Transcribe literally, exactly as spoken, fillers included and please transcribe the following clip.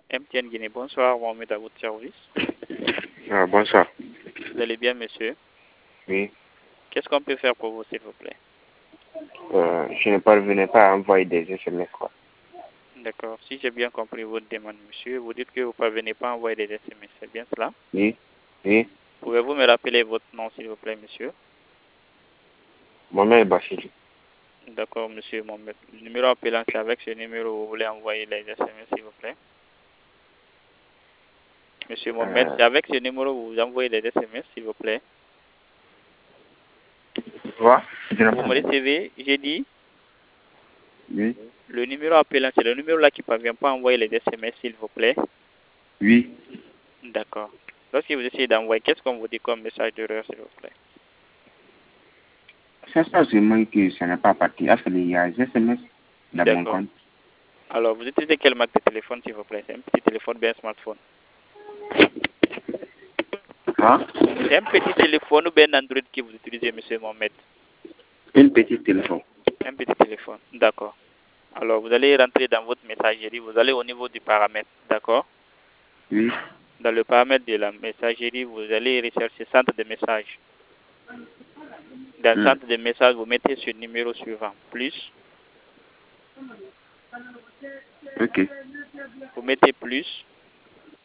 M T N Guinée, bonsoir, Mohamed à votre service. Ah, bonsoir. Vous allez bien, monsieur? Oui. Qu'est-ce qu'on peut faire pour vous, s'il vous plaît? Euh, je ne parvenais pas à envoyer des S M S, quoi. D'accord. Si j'ai bien compris votre demande, monsieur, vous dites que vous ne parvenez pas à envoyer des S M S, c'est bien cela? Oui. Oui. Pouvez-vous me rappeler votre nom, s'il vous plaît, monsieur? Mohamed Bachili. D'accord, monsieur Mohamed. Le numéro appelant, c'est avec ce numéro vous voulez envoyer les S M S, s'il vous plaît? Monsieur Mohamed, Euh, c'est avec ce numéro que vous envoyez les S M S, s'il vous plaît? quoi? Vous me recevez? J'ai dit, Oui. le numéro appelant, c'est le numéro là qui ne parvient pas à envoyer les S M S, s'il vous plaît? Oui. D'accord. Lorsque vous essayez d'envoyer, qu'est-ce qu'on vous dit comme message d'erreur, s'il vous plaît? C'est ça seulement que ça n'est pas parti. Ah, il y a des S M S dans mon D'accord. compte. Alors, vous utilisez quelle marque de téléphone, s'il vous plaît? C'est un petit téléphone ou bien un smartphone? Hein? C'est un petit téléphone ou bien un Android que vous utilisez, monsieur Mohamed? Une petite téléphone. Un petit téléphone. D'accord. Alors, vous allez rentrer dans votre messagerie. Vous allez au niveau du paramètre. D'accord? Oui. Dans le paramètre de la messagerie, vous allez rechercher centre de message. Dans le Hmm. centre de message, vous mettez ce numéro suivant. Plus. Ok. Vous mettez plus.